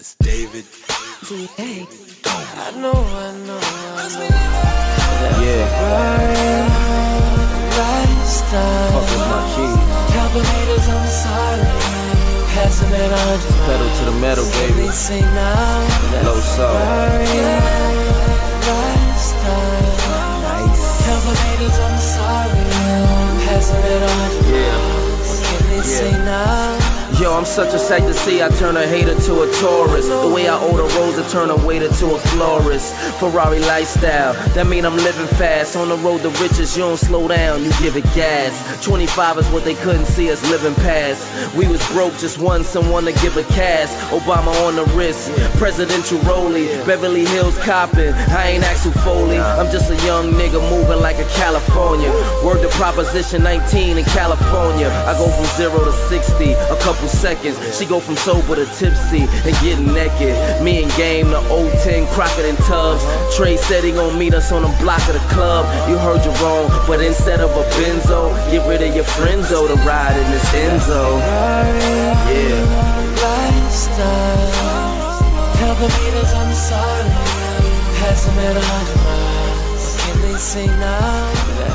It's David. DA. I know. Yeah. Fuck with my cheese. Calculators, I'm sorry. Passing it on. Pedal to the metal, baby. Say now. Low soul. Nice. Calculators, I'm sorry. Passing it on. Yeah. What can they say now? Yo, I'm such a sight to see. I turn a hater to a tourist. The way I order rose, I turn a waiter to a florist. Ferrari lifestyle, that mean I'm living fast. On the road to riches, you don't slow down, you give it gas. 25 is what they couldn't see us living past. We was broke, just want someone to give a cast. Obama on the wrist, presidential rollie. Beverly Hills copping, I ain't Axel Foley. I'm just a young nigga moving like a California. Word to Proposition 19 in California. I go from 0 to 60, a couple seconds. She go from sober to tipsy and getting naked. Me and Game, the 010 Crockett and Tubbs. Trey said he gon' meet us on the block of the club. You heard you wrong, but instead of a Benzo, get rid of your friendzo to ride in this Enzo. Yeah. Calculators, I'm sorry. Passing it on. What can they say now?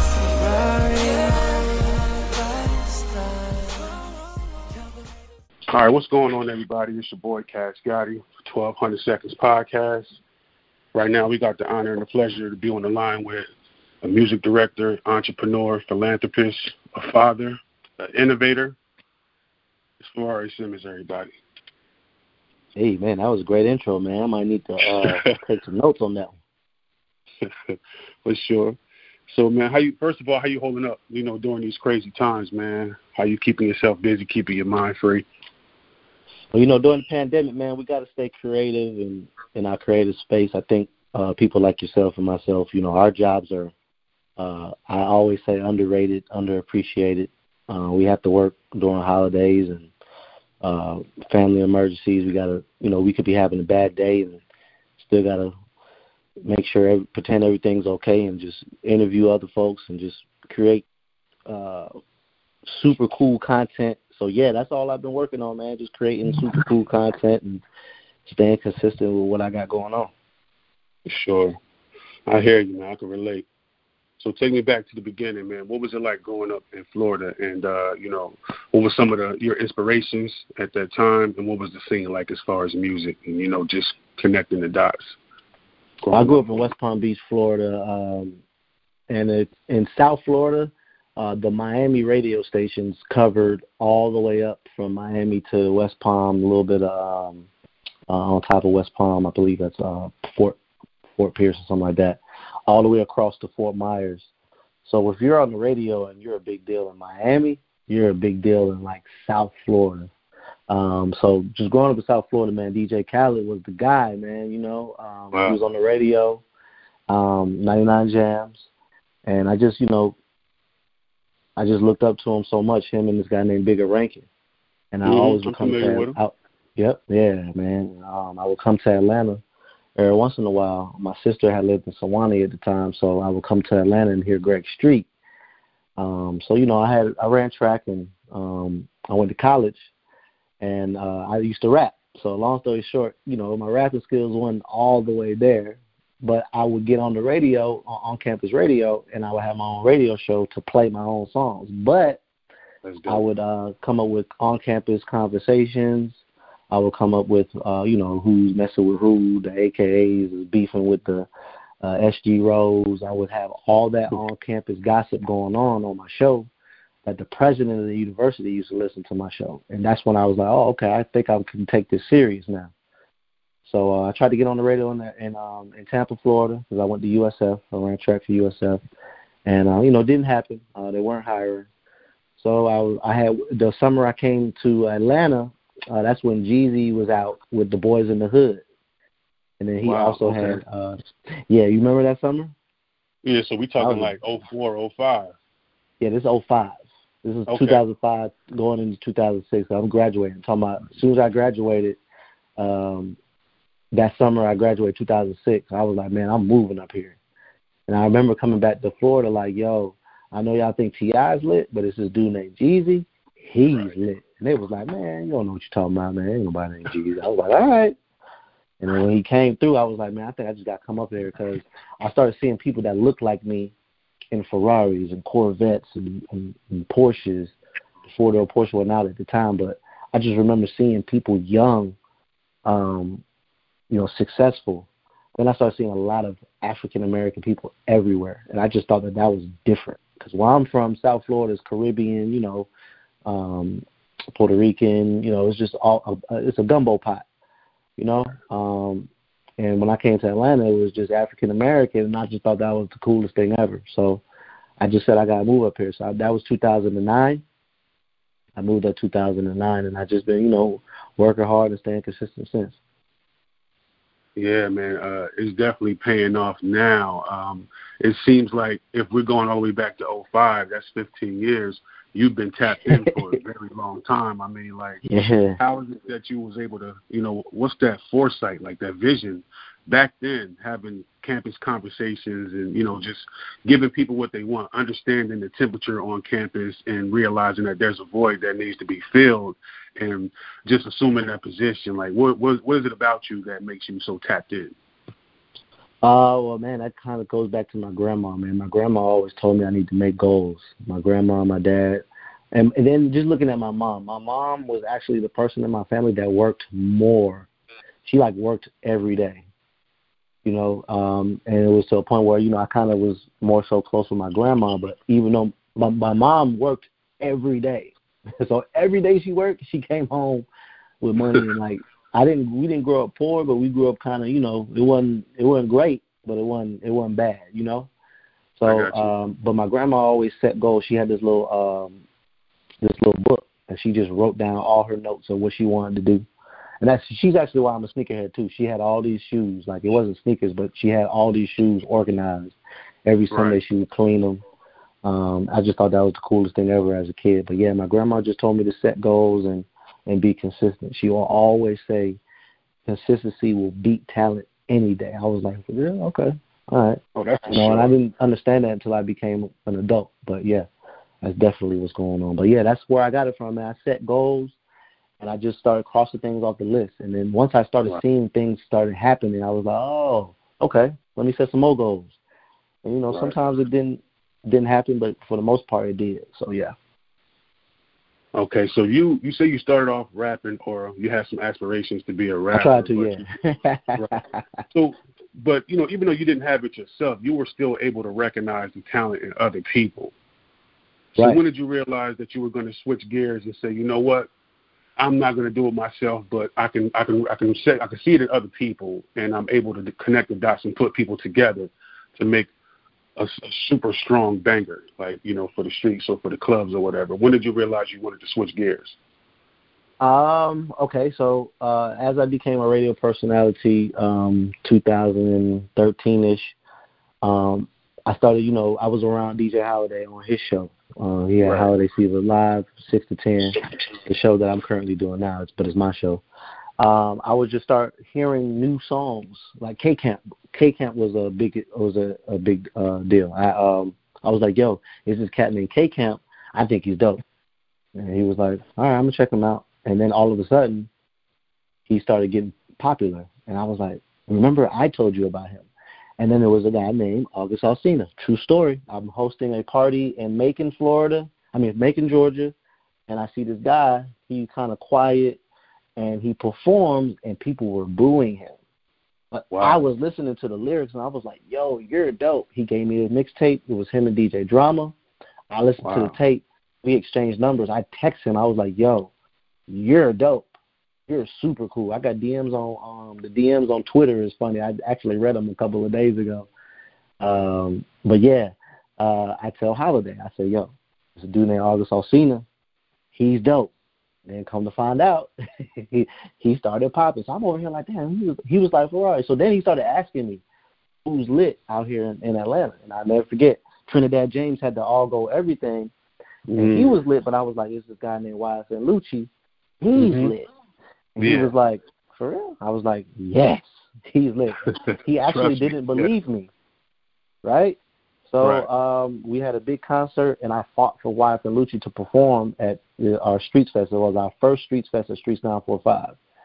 All right, what's going on, everybody? It's your boy, Cash Gotti, 1200 Seconds Podcast. Right now, we got the honor and the pleasure to be on the line with a music director, entrepreneur, philanthropist, a father, an innovator. It's Ferrari Simmons, everybody. Hey, man, that was a great intro, man. I might need to take some notes on that one. For sure. So, man, first of all, how you holding up, during these crazy times, man? How you keeping yourself busy, keeping your mind free? Well, during the pandemic, man, we got to stay creative and in our creative space. I think people like yourself and myself, our jobs are, I always say, underrated, underappreciated. We have to work during holidays and family emergencies. We got to, we could be having a bad day and still got to make sure, pretend everything's okay and just interview other folks and just create super cool content. So, yeah, that's all I've been working on, man, just creating super cool content and staying consistent with what I got going on. Sure. I hear you, man. I can relate. So take me back to the beginning, man. What was it like growing up in Florida? And, what were some of your inspirations at that time? And what was the scene like as far as music and, just connecting the dots? I grew up in West Palm Beach, Florida. And in South Florida, the Miami radio stations covered all the way up from Miami to West Palm, a little bit on top of West Palm. I believe that's Fort Pierce or something like that, all the way across to Fort Myers. So if you're on the radio and you're a big deal in Miami, you're a big deal in, like, South Florida. So just growing up in South Florida, man, DJ Khaled was the guy, man, Wow. He was on the radio, 99 Jams, and I just looked up to him so much, him and this guy named Bigger Rankin. And I always would come to man. I would come to Atlanta every once in a while. My sister had lived in Sewanee at the time, so I would come to Atlanta and hear Greg Street. I ran track and I went to college and I used to rap. So long story short, my rapping skills weren't all the way there. But I would get on the radio, on campus radio, and I would have my own radio show to play my own songs. But I would come up with on-campus conversations. I would come up with, who's messing with who, the AKAs, beefing with the SG Rose. I would have all that on-campus gossip going on my show that the president of the university used to listen to my show. And that's when I was like, oh, okay, I think I can take this serious now. So I tried to get on the radio in Tampa, Florida, because I went to USF. I ran track for USF. And, it didn't happen. They weren't hiring. So I had the summer I came to Atlanta, that's when Jeezy was out with the Boys in the Hood. And then he had, you remember that summer? Yeah, so we talking like 04, 05. Yeah, this is 05. This is 2005 going into 2006. I'm graduating. I'm talking about as soon as I graduated, that summer I graduated 2006. I was like, man, I'm moving up here. And I remember coming back to Florida like, yo, I know y'all think T.I.'s lit, but it's this dude named Jeezy. He's lit. And they was like, man, you don't know what you're talking about, man. Ain't nobody named Jeezy. I was like, all right. And then when he came through, I was like, man, I think I just got to come up here because I started seeing people that looked like me in Ferraris and Corvettes and Porsches. The four-door Porsche wasn't out at the time, but I just remember seeing people young, successful. Then I started seeing a lot of African-American people everywhere, and I just thought that was different. Because where I'm from, South Florida is Caribbean, Puerto Rican, it's just it's a gumbo pot, and when I came to Atlanta, it was just African-American, and I just thought that was the coolest thing ever. So I just said I got to move up here. So that was 2009. I moved up 2009, and I just been, working hard and staying consistent since. Yeah, man, it's definitely paying off now. It seems like if we're going all the way back to 2005, that's 15 years. You've been tapped in for a very long time. I mean, how is it that you was able to, what's that foresight, like that vision back then, having campus conversations and, just giving people what they want, understanding the temperature on campus and realizing that there's a void that needs to be filled and just assuming that position. Like, what is it about you that makes you so tapped in? Well, man, that kind of goes back to my grandma, man. My grandma always told me I need to make goals. My grandma, my dad. And then just looking at my mom. My mom was actually the person in my family that worked more. She, worked every day, and it was to a point where, I kind of was more so close with my grandma. But even though my mom worked every day, so every day she worked, she came home with money and, we didn't grow up poor, but we grew up kind of, it wasn't great, but it wasn't bad, So, but my grandma always set goals. She had this little book that she just wrote down all her notes of what she wanted to do. And she's actually why I'm a sneakerhead too. She had all these shoes, it wasn't sneakers, but she had all these shoes organized. Every Sunday she would clean them. I just thought that was the coolest thing ever as a kid. But yeah, my grandma just told me to set goals and be consistent. She will always say consistency will beat talent any day. I was like, yeah, okay, all right. Oh, that's for sure. And I didn't understand that until I became an adult. But yeah, that's definitely what's going on. But yeah, that's where I got it from, man. I set goals and I just started crossing things off the list. And then once I started seeing things started happening, I was like, oh, okay, let me set some more goals. And sometimes it didn't happen, but for the most part it did. So yeah. Okay, so you say you started off rapping, or you had some aspirations to be a rapper. I tried to, yeah. Right. So, but even though you didn't have it yourself, you were still able to recognize the talent in other people. So when did you realize that you were going to switch gears and say, you know what, I'm not going to do it myself, but I can see it in other people, and I'm able to connect the dots and put people together to make a super strong banger, for the streets or for the clubs or whatever. When did you realize you wanted to switch gears? Okay, so as I became a radio personality, 2013-ish, I started, I was around DJ Holiday on his show. He had Holiday Fever Live, 6 to 10, the show that I'm currently doing now, but it's my show. I would just start hearing new songs like K-Camp. K-Camp was a big deal. I was like, yo, is this cat named K-Camp? I think he's dope. And he was like, all right, I'm going to check him out. And then all of a sudden, he started getting popular. And I was like, remember I told you about him. And then there was a guy named August Alsina. True story. I'm hosting a party in Macon, Georgia. And I see this guy. He's kind of quiet. And he performs, and people were booing him. But I was listening to the lyrics, and I was like, yo, you're dope. He gave me a mixtape. It was him and DJ Drama. I listened to the tape. We exchanged numbers. I texted him. I was like, yo, you're dope. You're super cool. I got DMs on the DMs on Twitter is funny. I actually read them a couple of days ago. But, yeah, I tell Holiday. I say, yo, there's a dude named August Alsina. He's dope. Then come to find out, he started popping. So I'm over here like, damn, he was like Ferrari. So then he started asking me, who's lit out here in Atlanta? And I'll never forget, Trinidad James had the All Go Everything. And he was lit, but I was like, there's this guy named YSN Lucci. He's lit. And he was like, for real? I was like, yes, he's lit. He actually didn't believe me, right? So we had a big concert, and I fought for YSN Lucci to perform at our Streets Fest. It was our first Streets Fest at Streets 945.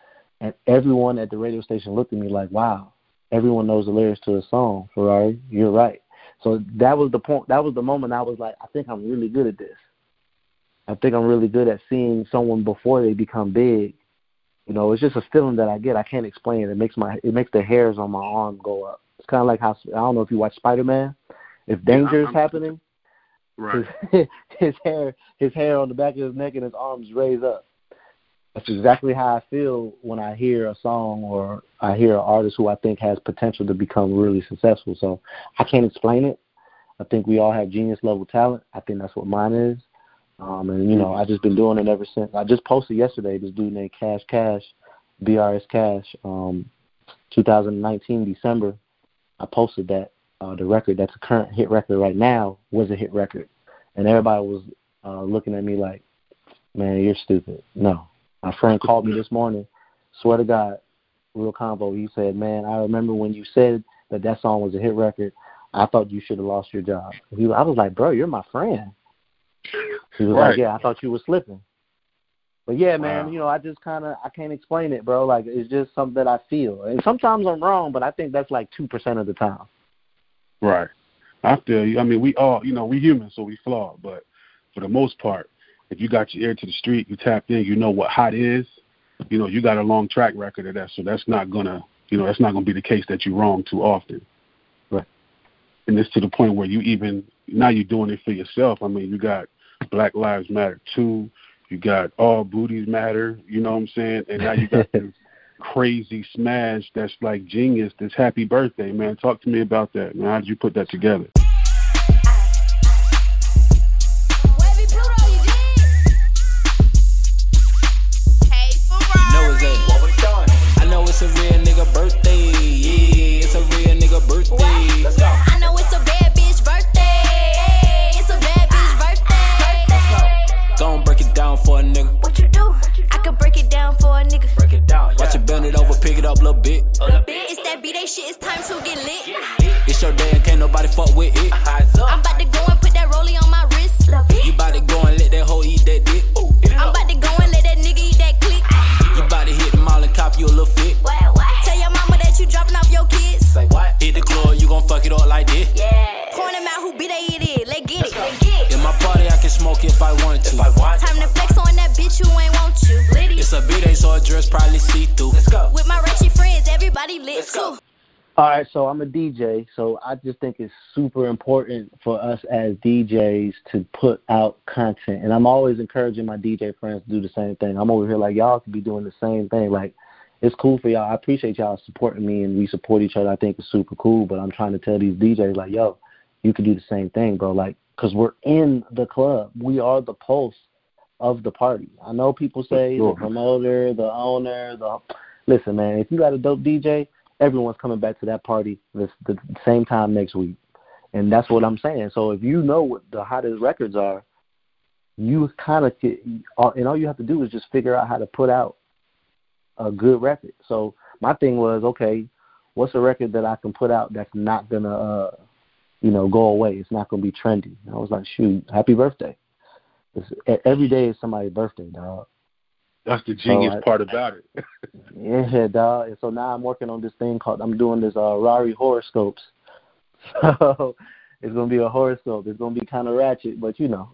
and everyone at the radio station looked at me like, wow, everyone knows the lyrics to the song, Ferrari, you're right. So that was the point. That was the moment I was like, I think I'm really good at this. I think I'm really good at seeing someone before they become big. You know, it's just a feeling that I get. I can't explain it. It makes the hairs on my arm go up. It's kind of like how, I don't know if you watch Spider-Man. If danger is happening, right, his hair on the back of his neck and his arms raise up. That's exactly how I feel when I hear a song or I hear an artist who I think has potential to become really successful. So I can't explain it. I think we all have genius level talent. I think that's what mine is. And, you know, I just been doing it ever since. I just posted yesterday this dude named Cash, BRS Cash, 2019 December. I posted that the record that's a current hit record right now was a hit record. And everybody was looking at me like, man, you're stupid. No. My friend called me this morning, swear to God, real convo. He said, man, I remember when you said that song was a hit record, I thought you should have lost your job. I was like, bro, you're my friend. He was like, yeah, I thought you were slipping. But yeah, man, you know, I can't explain it, bro. Like, it's just something that I feel. And sometimes I'm wrong, but I think that's like 2% of the time. Right. I feel you. I mean, we all, you know, we human, so we flawed. But for the most part, if you got your ear to the street, you tapped in, you know what hot is, you know, you got a long track record of that. So that's not going to, you know, that's not going to be the case that you're wrong too often. Right. And it's to the point where now you're doing it for yourself. I mean, you got Black Lives Matter too. You got All Booties Matter, you know what I'm saying? And now you got this crazy smash that's like genius, this Happy Birthday, man. Talk to me about that, man. How did you put that together? I know it's a real nigga birthday. Yeah, it's a real nigga birthday. Let's go. I know it's a bad bitch birthday. It's a bad bitch birthday. Gon' break it down for a nigga. What you do? I could break it down for a nigga. Break it down. Watch it bend it over, pick it up a little bit. It's that B-Day shit, it's time to get lit. It's your day and can't nobody fuck with it. I'm about to go and put that rollie on my wrist. You about to go and let that hoe eat that dick. I'm about to go and let that nigga eat that click. You about to hit the mall and cop you a little fit. Tell your mama that you dropping off your kids. Say what? Hit the club, you gon' fuck it up like this. Yeah. Point him out who B-Day it is. Let's get it. In my party, I can smoke if I want to. Time to flex on that bitch who ain't want you. Litty. It's a B-Day, so a dress probably see-through. Let's go. With my ratchet friends, everybody lit too. All right, so I'm a DJ, so I just think it's super important for us as DJs to put out content. And I'm always encouraging my DJ friends to do the same thing. I'm over here like, y'all could be doing the same thing. Like, it's cool for y'all. I appreciate y'all supporting me, and we support each other. I think it's super cool, but I'm trying to tell these DJs, like, yo, you can do the same thing, bro. Like, because we're in the club. We are the pulse of the party. I know people say the promoter, the owner, listen, man, if you got a dope DJ, everyone's coming back to that party the same time next week. And that's what I'm saying. So if you know what the hottest records are, you kind of – and all you have to do is just figure out how to put out a good record. So my thing was, okay, what's a record that I can put out that's not going to, go away? It's not going to be trendy. And I was like, shoot, Happy Birthday. Every day is somebody's birthday, dog. That's the genius part about it. Yeah, dog. And so now I'm working on this thing I'm doing this Rari horoscopes. So it's going to be a horoscope. It's going to be kind of ratchet, but No,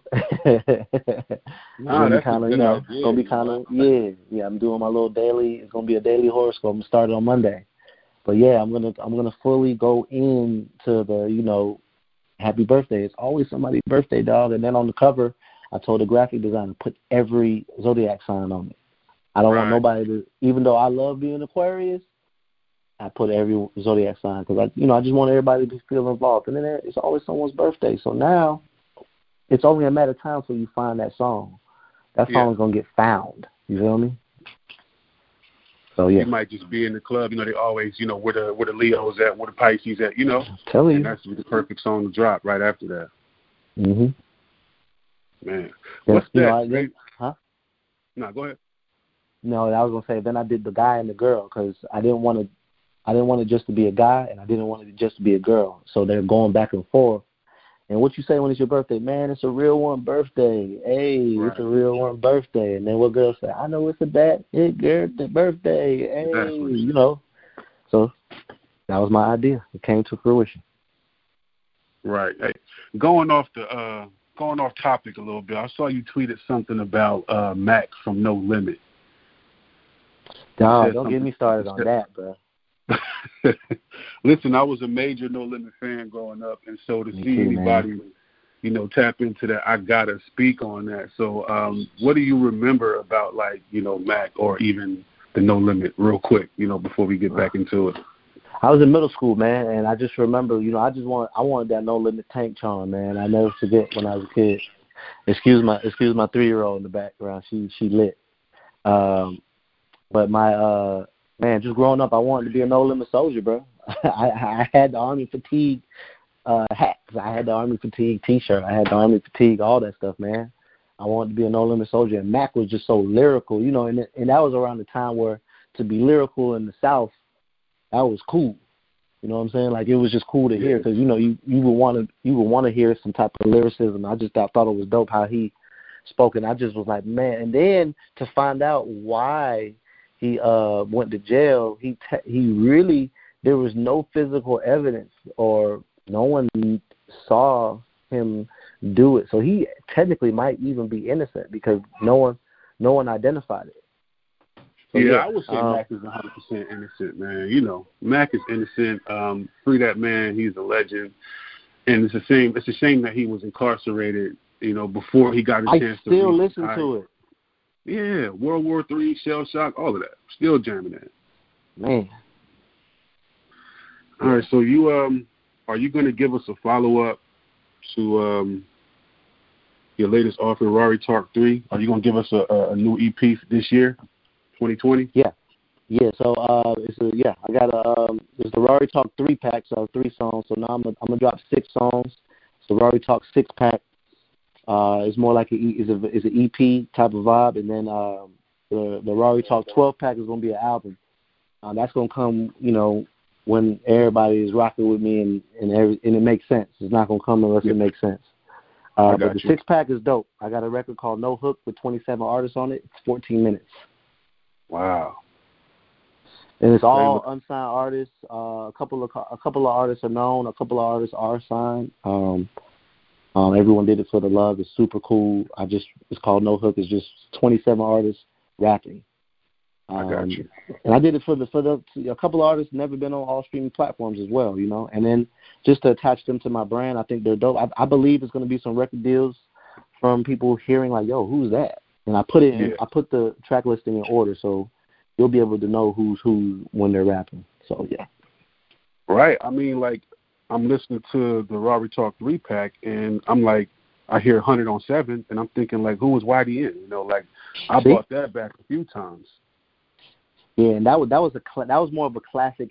that's kind of, it's going to be kind of, yeah. I'm doing my little daily. It's going to be a daily horoscope. I'm going to start it on Monday. But yeah, I'm gonna fully go into the, Happy Birthday. It's always somebody's birthday, dog. And then on the cover, I told the graphic designer to put every zodiac sign on it. I don't want nobody to, even though I love being Aquarius, I put every zodiac sign because I just want everybody to feel involved. And then it's always someone's birthday. So now it's only a matter of time till you find that song. That song is gonna get found. You feel me? So yeah, you might just be in the club. They always, where the Leos at, where the Pisces at. Tell you, and that's the perfect song to drop right after that. Mhm. Man, what's that? Huh? No, go ahead. No, I was gonna say. Then I did the guy and the girl because I didn't want it just to be a guy, and I didn't want it just to be a girl. So they're going back and forth, And what you say when it's your birthday? Man, it's a real one birthday. Hey, Right. It's a real one birthday. And then what girl say? I know it's a bad birthday. Hey, Exactly. you know. So that was my idea. It came to fruition. Right. Hey, going off topic a little bit, I saw you tweeted something about Mac from No Limit. Dog, don't get me started on that, bro. Listen, I was a major No Limit fan growing up, and so to Me see too, anybody, tap into that, I gotta speak on that. So, what do you remember about Mac or even the No Limit, real quick, before we get back into it? I was in middle school, man, and I just remember, I wanted that No Limit tank charm, man. I never forget when I was a kid. Excuse my 3-year-old in the background. She lit. But my man, just growing up, I wanted to be a No Limit soldier, bro. I had the Army fatigue hats. I had the Army fatigue T-shirt. I had the Army fatigue, all that stuff, man. I wanted to be a No Limit soldier, and Mac was just so lyrical, and that was around the time where to be lyrical in the South, that was cool. You know what I'm saying? Like, it was just cool to hear because you would want to hear some type of lyricism. I just thought it was dope how he spoke, and I just was like, man. And then to find out why he went to jail, he really, there was no physical evidence or no one saw him do it. So he technically might even be innocent because no one identified it. So, I would say Mac is 100% innocent, man. Mac is innocent. Free that man. He's a legend. And it's a shame that he was incarcerated, before he got a chance to. I still listen to it. Yeah, World War III, Shell Shock, all of that. Still jamming that. Man. All right, so you are you going to give us a follow-up to your latest offering, Rari Talk 3? Are you going to give us a new EP this year? 2020? Yeah. So I got it's the Rari Talk 3-pack, so 3 songs. So now I'm gonna drop 6 songs. So Rari Talk 6-pack. It's more like is an EP type of vibe, and then the Rari Talk 12-pack is gonna be an album. That's gonna come, when everybody is rocking with me and it makes sense. It's not gonna come unless it makes sense. But the 6-pack is dope. I got a record called No Hook with 27 artists on it. It's 14 minutes. Wow. And it's all unsigned artists. A couple of artists are known. A couple of artists are signed. Everyone did it for the love. It's super cool. It's called No Hook. It's just 27 artists rapping. I got you. And I did it for a couple of artists never been on all streaming platforms as well, And then just to attach them to my brand, I think they're dope. I believe it's going to be some record deals from people hearing like, yo, who's that? And I put I put the track listing in order, so you'll be able to know who's who when they're rapping. So yeah. Right. I mean, I'm listening to the Rari Talk 3-pack, and I'm like, I hear 100 on 7, and I'm thinking who was YDN? I bought that back a few times. Yeah, and that was more of a classic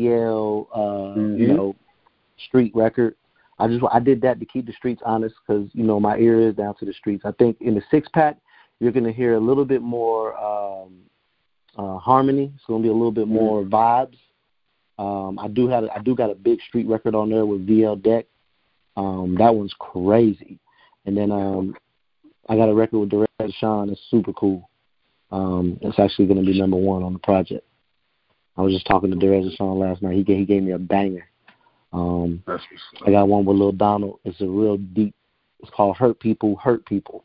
ATL, street record. I did that to keep the streets honest because my ear is down to the streets. I think in the 6-pack you're gonna hear a little bit more harmony. It's gonna be a little bit more vibes. I do got a big street record on there with VL Deck. That one's crazy. And then I got a record with Derez Deshawn that's super cool. It's actually gonna be number 1 on the project. I was just talking to Derez Deshawn last night. He gave me a banger. I got one with Lil Donald. It's a real deep. It's called Hurt People, Hurt People.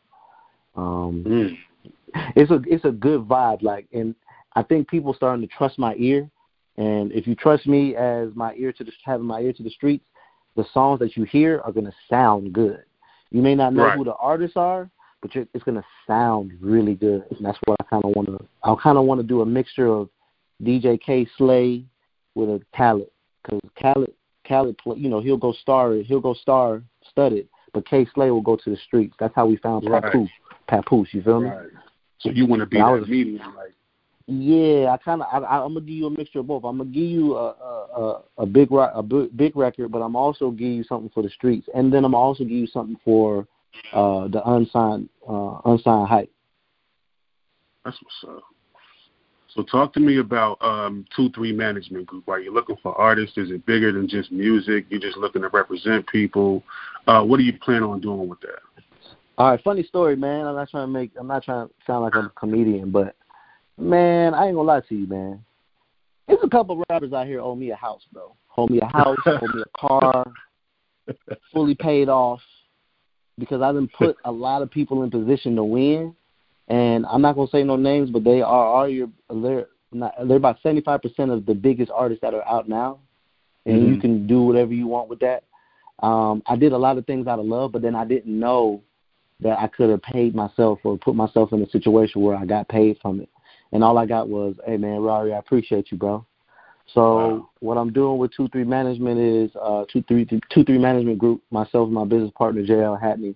It's a good vibe, and I think people starting to trust my ear. And if you trust me as having my ear to the streets, the songs that you hear are gonna sound good. You may not know who the artists are, but it's gonna sound really good. And that's what I kind of want to do a mixture of DJ K Slay with a Khaled, because Khaled, he'll go star studded, but K Slay will go to the streets. That's how we found Papoose. You feel me? Right. So you want to be that medium, Yeah, I'm gonna give you a mixture of both. I'm gonna give you a big record, but I'm also give you something for the streets, and then I'm also give you something for the unsigned hype. That's what's up. So talk to me about 2-3 Management Group. Are you looking for artists? Is it bigger than just music? You're just looking to represent people? What do you plan on doing with that? All right, funny story, man. I'm not trying to sound like I'm a comedian, but man, I ain't gonna lie to you, man. There's a couple of rappers out here owe me a house, bro. Owe me a house, owe me a car, fully paid off, because I done put a lot of people in position to win. And I'm not gonna say no names, but they're about 75% of the biggest artists that are out now, and you can do whatever you want with that. I did a lot of things out of love, but then I didn't know that I could have paid myself or put myself in a situation where I got paid from it. And all I got was, hey, man, Rari, I appreciate you, bro. So what I'm doing with 2-3 Management is 2-3 Management Group, myself and my business partner, JL Hatney.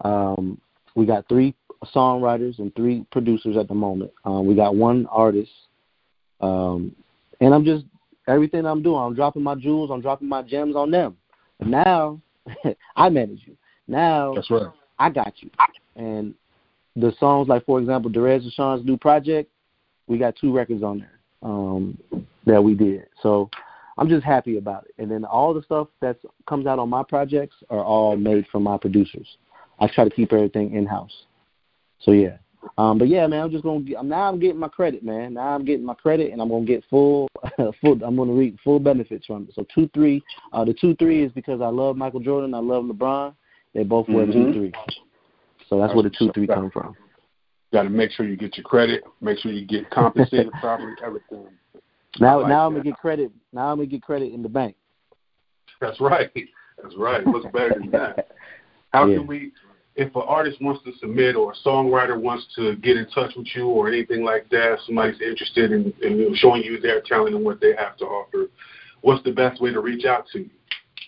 We got 3 songwriters and 3 producers at the moment. We got 1 artist. And I'm just, everything I'm doing, I'm dropping my jewels, I'm dropping my gems on them. But now, I manage you. Now, that's right. I got you. And the songs, like, for example, Derez Deshawn's new project, we got 2 records on there that we did. So I'm just happy about it. And then all the stuff that comes out on my projects are all made from my producers. I try to keep everything in-house. So, yeah. But, yeah, man, I'm just going to – now I'm getting my credit, man. Now I'm getting my credit, and I'm going to get I'm going to reap full benefits from it. So 2-3, the 2-3 is because I love Michael Jordan, I love LeBron. They both wear 2-3. So that's where the 2-3 come from. Got to make sure you get your credit, make sure you get compensated properly, everything. Now I'm gonna get credit. Now I'm gonna get credit in the bank. That's right. That's right. What's better than that? How can we, if an artist wants to submit or a songwriter wants to get in touch with you or anything like that, somebody's interested in showing you their talent and what they have to offer, what's the best way to reach out to you?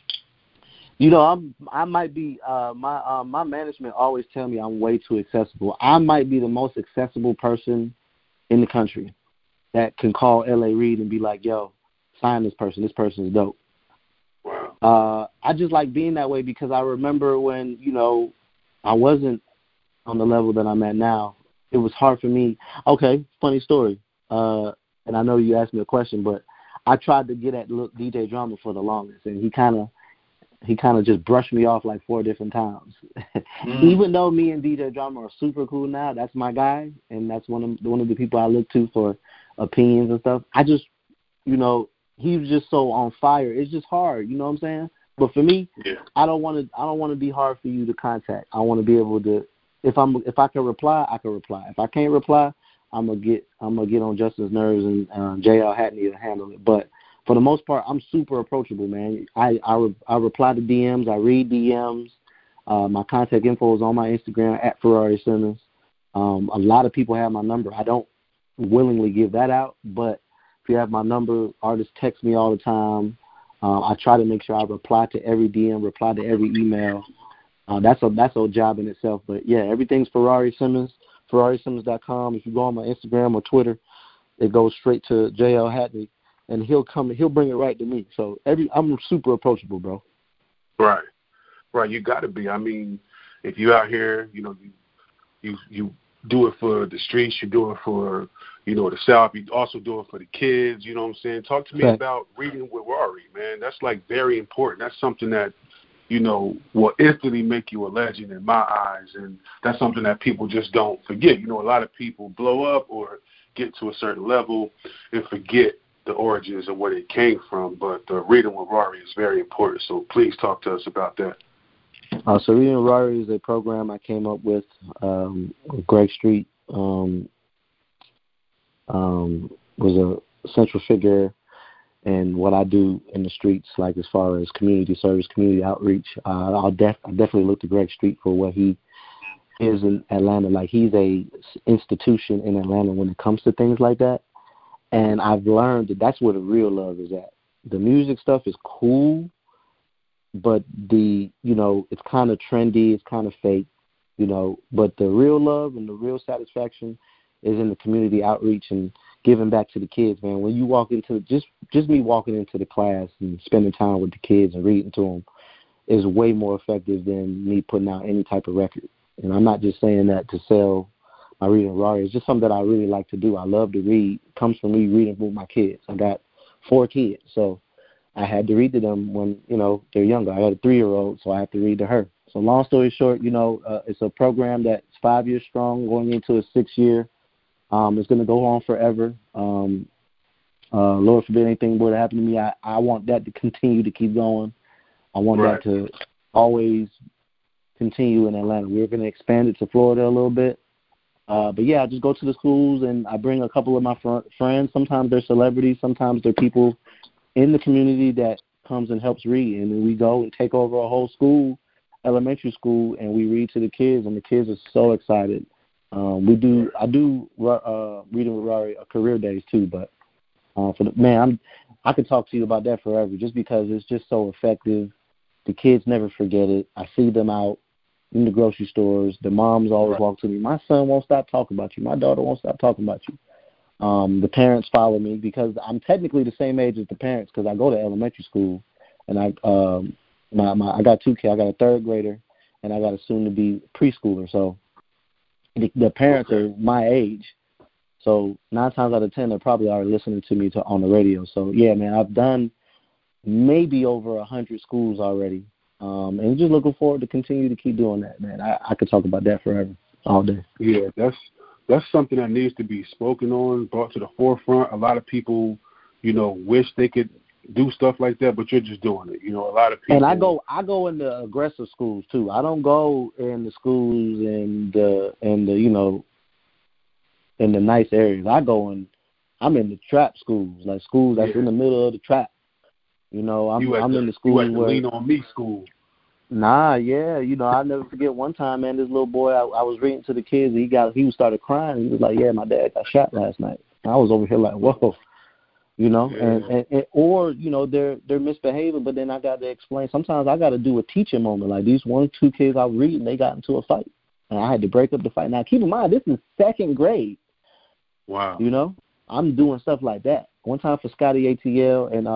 You know, I might be my management always tell me I'm way too accessible. I might be the most accessible person in the country that can call L.A. Reid and be like, yo, sign this person. This person's dope. Wow. I just like being that way because I remember when, you know, I wasn't on the level that I'm at now. It was hard for me. Okay, funny story. And I know you asked me a question, but I tried to get at DJ Drama for the longest, and he kind of just brushed me off like 4 different times. Even though me and DJ Drama are super cool now, that's my guy, and that's one of the people I look to for opinions and stuff. I just, you know, he was just so on fire. It's just hard, you know what I'm saying? But for me, I don't want to be hard for you to contact. I want to be able to, if I can reply, I can reply. If I can't reply, I'm gonna get on Justin's nerves, and JL Hatney to handle it. But for the most part, I'm super approachable, man. I reply to DMs. I read DMs. My contact info is on my Instagram at Ferrari Simmons. A lot of people have my number. I don't willingly give that out, but if you have my number, artists text me all the time. I try to make sure I reply to every DM, reply to every email. That's a job in itself. But, yeah, everything's Ferrari Simmons, FerrariSimmons.com. If you go on my Instagram or Twitter, it goes straight to JL Hatney. And he'll bring it right to me. So I'm super approachable, bro. Right. You got to be. I mean, if you out here, you know, you do it for the streets. You do it for, you know, the South. You also do it for the kids. You know what I'm saying? Talk to me about reading with Rari, man. That's like very important. That's something that, you know, will instantly make you a legend in my eyes, and that's something that people just don't forget. You know, a lot of people blow up or get to a certain level and forget the origins of where it came from, but Reading with Rari is very important, so please talk to us about that. So Reading with Rari is a program I came up with. Greg Street was a central figure in what I do in the streets, like as far as community service, community outreach. I definitely look to Greg Street for what he is in Atlanta. Like, he's a institution in Atlanta when it comes to things like that. And I've learned that that's where the real love is at. The music stuff is cool, but it's kind of trendy, it's kind of fake, you know. But the real love and the real satisfaction is in the community outreach and giving back to the kids, man. When you walk into just me walking into the class and spending time with the kids and reading to them is way more effective than me putting out any type of record. And I'm not just saying that to sell my reading with Rari. It's just something that I really like to do. I love to read. It comes from me reading with my kids. I got 4 kids, so I had to read to them when, they're younger. I got a 3-year-old, so I have to read to her. So long story short, it's a program that's 5 years strong, going into a 6th year. It's going to go on forever. Lord forbid anything would happen to me. I want that to continue to keep going. I want that to always continue in Atlanta. We're going to expand it to Florida a little bit. But yeah, I just go to the schools and I bring a couple of my friends. Sometimes they're celebrities. Sometimes they're people in the community that comes and helps read. And then we go and take over a whole school, elementary school, and we read to the kids, and the kids are so excited. I do Reading with Rari career days too, but I could talk to you about that forever just because it's just so effective. The kids never forget it. I see them out in the grocery stores. The moms always walk to me. My son won't stop talking about you. My daughter won't stop talking about you. The parents follow me because I'm technically the same age as the parents because I go to elementary school, and I got 2 kids. I got a 3rd grader, and I got a soon-to-be preschooler. So the parents are my age. So 9 times out of 10, they're probably already listening to me on the radio. So, yeah, man, I've done maybe over 100 schools already. And just looking forward to continue to keep doing that, man. I could talk about that forever, all day. Yeah, that's something that needs to be spoken on, brought to the forefront. A lot of people, wish they could do stuff like that, but you're just doing it. A lot of people. And I go in the aggressive schools too. I don't go in the schools in the in the nice areas. I'm in the trap schools, like schools that's in the middle of the trap. I'm in the school where lean on me school. Nah, yeah, I'll never forget one time, man. This little boy, I was reading to the kids. He started crying. He was like, "Yeah, my dad got shot last night." And I was over here like, "Whoa," and or they're misbehaving, but then I got to explain. Sometimes I got to do a teaching moment. Like these 1 or 2 kids I was reading, they got into a fight, and I had to break up the fight. Now, keep in mind, this is 2nd grade. Wow. I'm doing stuff like that. One time for Scotty ATL and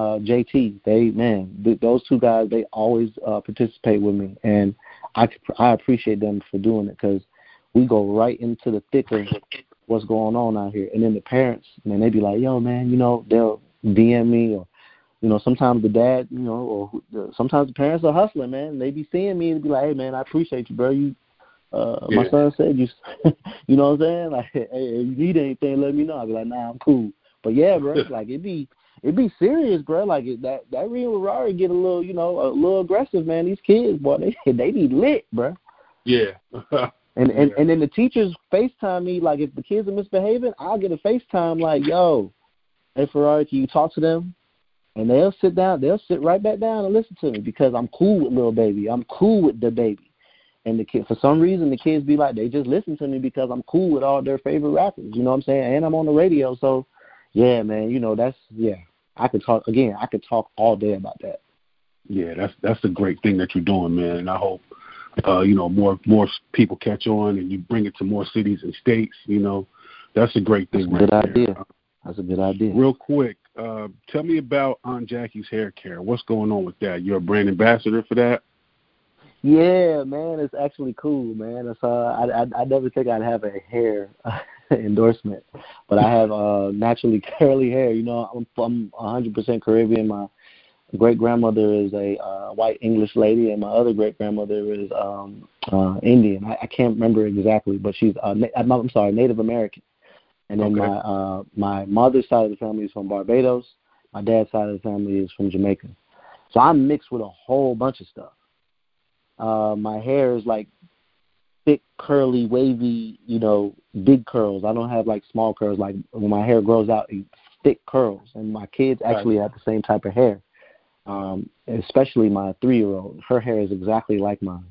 JT, those 2 guys, they always participate with me, and I appreciate them for doing it because we go right into the thick of what's going on out here. And then the parents, man, they be like, "Yo, man, they'll DM me," or sometimes the dad, sometimes the parents are hustling, man. They be seeing me and be like, "Hey, man, I appreciate you, bro. My son said you," you know what I'm saying? Like, "Hey, if you need anything, let me know." I'll be like, "Nah, I'm cool." But yeah, bro, like it be serious, bro. Like that Reading with Rari get a little aggressive, man. These kids, boy, they be lit, bro. Yeah. And then the teachers FaceTime me. Like if the kids are misbehaving, I'll get a FaceTime like, "Yo, hey Ferrari, can you talk to them?" And they'll sit right back down and listen to me because I'm cool with Lil Baby. I'm cool with the baby. And the kid, for some reason, the kids be like, they just listen to me because I'm cool with all their favorite rappers. You know what I'm saying? And I'm on the radio, so. Yeah, man, I could talk all day about that. Yeah, that's a great thing that you're doing, man. And I hope, more people catch on and you bring it to more cities and states. That's a great thing. That's a good idea. That's a good idea. Real quick, tell me about Aunt Jackie's Hair Care. What's going on with that? You're a brand ambassador for that? Yeah, man, it's actually cool, man. It's I never think I'd have a hair endorsement, but I have naturally curly hair. I'm 100% Caribbean. My great grandmother is a white English lady, and my other great grandmother is Indian. I can't remember exactly, but she's Native American. And then my mother's side of the family is from Barbados. My dad's side of the family is from Jamaica. So I'm mixed with a whole bunch of stuff. My hair is like thick, curly, wavy, big curls. I don't have like small curls. Like when my hair grows out, it's thick curls. And my kids actually have the same type of hair, especially my 3-year-old. Her hair is exactly like mine.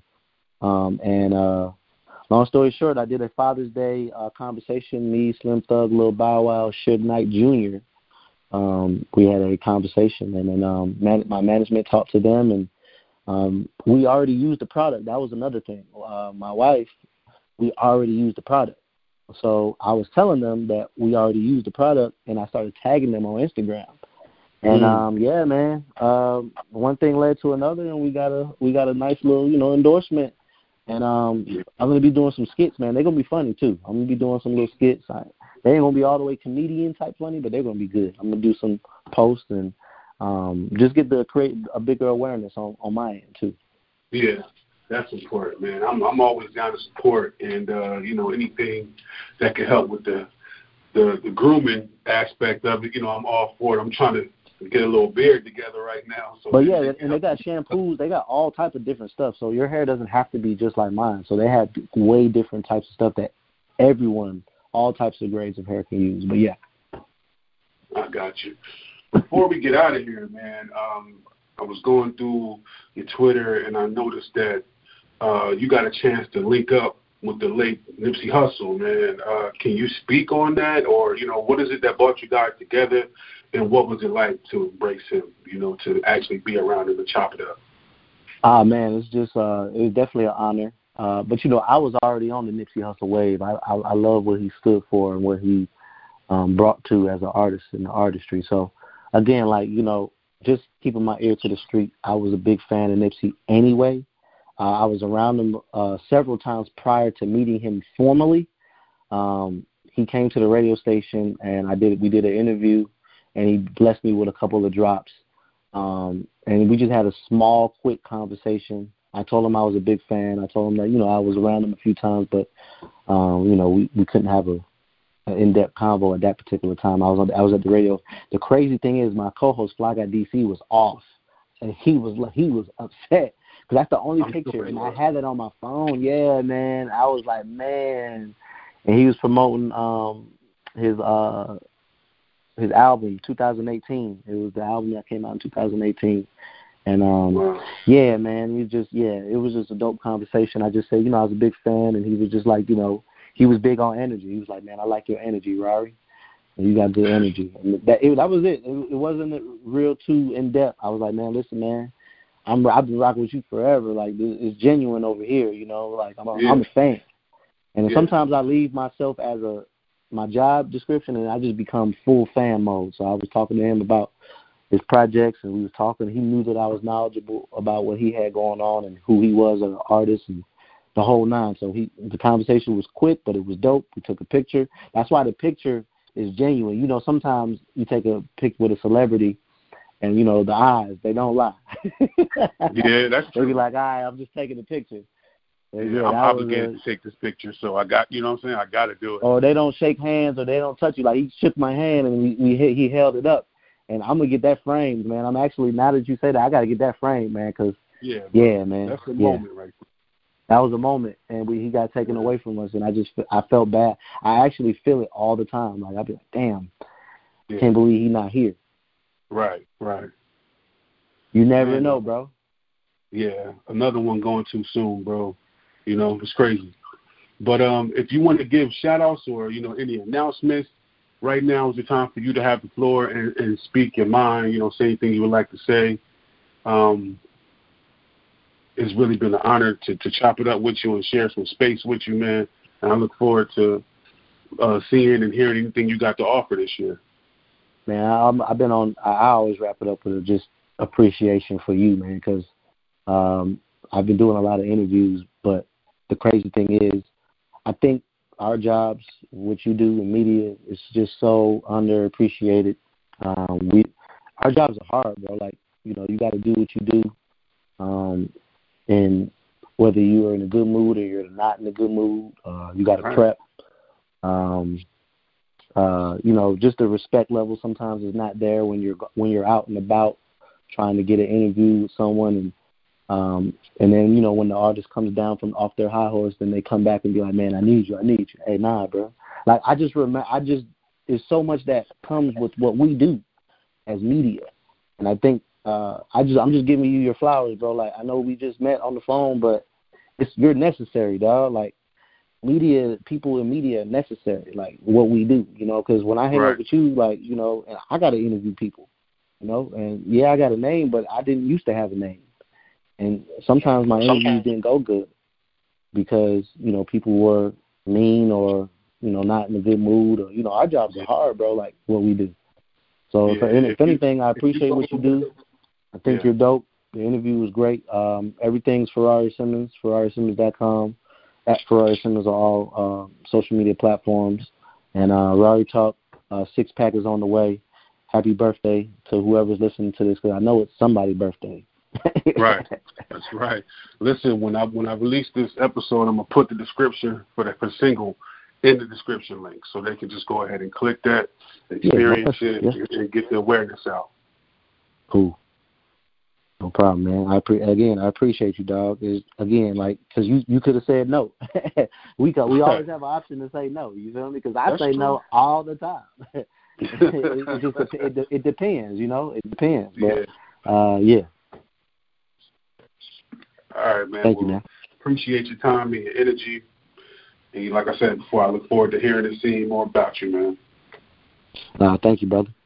Long story short, I did a Father's Day conversation, me, Slim Thug, Lil Bow Wow, Suge Knight Jr. We had a conversation, and then my management talked to them, and we already used the product. That was another thing. My wife, we already used the product. So I was telling them that we already used the product, and I started tagging them on Instagram. And yeah, man, one thing led to another, and we got a nice little endorsement. And I'm gonna be doing some skits, man. They're gonna be funny too. I'm gonna be doing some little skits. They ain't gonna be all the way comedian type funny, but they're gonna be good. I'm gonna do some posts and just create a bigger awareness on my end too. Yeah, that's important, man. I'm always down to support, and anything that can help with the grooming aspect of it, I'm all for it. I'm trying to get a little beard together right now. So but yeah, and they got shampoos. They got all types of different stuff. So your hair doesn't have to be just like mine. So they have way different types of stuff that everyone, all types of grades of hair can use. But yeah. I got you. Before we get out of here, man, I was going through your Twitter and I noticed that you got a chance to link up with the late Nipsey Hussle, man. Can you speak on that, or what is it that brought you guys together, and what was it like to embrace him, to actually be around him and chop it up? Man, it's just it was definitely an honor. But I was already on the Nipsey Hussle wave. I love what he stood for and what he brought to as an artist in the artistry. So again, just keeping my ear to the street, I was a big fan of Nipsey anyway. I was around him several times prior to meeting him formally. He came to the radio station and we did an interview, and he blessed me with a couple of drops. And we just had a small, quick conversation. I told him I was a big fan. I told him that, I was around him a few times, but, we couldn't have an in-depth convo at that particular time. I was at the radio. The crazy thing is my co-host, Fly Guy DC, was off, and he was upset. Because that's the only picture, and I had it on my phone. Yeah, man. I was like, man. And he was promoting his album, 2018. It was the album that came out in 2018. And, yeah, man, it was just a dope conversation. I just said, I was a big fan, and he was just like, he was big on energy. He was like, man, I like your energy, Rari. And you got good energy. And that was it. It wasn't real too in-depth. I was like, man, listen, man. I've been rocking with you forever. Like, it's genuine over here, I'm a fan. And sometimes I leave myself as my job description, and I just become full fan mode. So I was talking to him about his projects, and we was talking. He knew that I was knowledgeable about what he had going on and who he was as an artist and the whole nine. So the conversation was quick, but it was dope. We took a picture. That's why the picture is genuine. Sometimes you take a pic with a celebrity, and, the eyes, they don't lie. Yeah, that's true. They be like, all right, I'm just taking a picture. Yeah, I'm obligated to take this picture, so I got, I got to do it. Or they don't shake hands, or they don't touch you. Like, he shook my hand, and he held it up. And I'm going to get that framed, man. I'm actually, now that you say that, I got to get that framed, man, because, man. That's a moment right there. That was a moment, and he got taken away from us, and I felt bad. I actually feel it all the time. Like, I be like, damn, I can't believe he's not here. Right. You never know, bro. Yeah, another one going too soon, bro. It's crazy. But if you want to give shout-outs or, any announcements, right now is the time for you to have the floor and speak your mind, say anything you would like to say. It's really been an honor to chop it up with you and share some space with you, man. And I look forward to seeing and hearing anything you got to offer this year. Man, I always wrap it up with just appreciation for you, man, because I've been doing a lot of interviews, but the crazy thing is I think our jobs, what you do in media, is just so underappreciated. Our jobs are hard, bro. Like, you got to do what you do, and whether you are in a good mood or you're not in a good mood, you got to prep. Just the respect level sometimes is not there when you're out and about trying to get an interview with someone, and then when the artist comes down from off their high horse, then they come back and be like, man, I need you. Hey, nah, bro. Like, there's so much that comes with what we do as media, and I think I'm just giving you your flowers, bro. Like, I know we just met on the phone, but you're necessary, dog. Like, people in media are necessary, like what we do, because when I hang up with you, like, and I got to interview people, and I got a name, but I didn't used to have a name. And sometimes my interviews didn't go good because, people were mean or, not in a good mood or, our jobs are hard, bro, like what we do. So if anything, I appreciate what you do. I think you're dope. The interview was great. Everything's Ferrari Simmons, FerrariSimmons.com, at Ferrari Simmons on all social media platforms. And Rari Talk 6-pack is on the way. Happy birthday to whoever's listening to this, because I know it's somebody's birthday. Right, that's right. Listen, when I release this episode, I'm gonna put the description for the single in the description link, so they can just go ahead and click that, experience it, and get the awareness out. Cool. No problem, man. I appreciate you, dog. Because you could have said no. we always have an option to say no. You feel me? Because I say no all the time. It depends, you know. It depends. But yeah. All right, man. Thank you, man. Appreciate your time and your energy. And like I said before, I look forward to hearing and seeing more about you, man. Thank you, brother.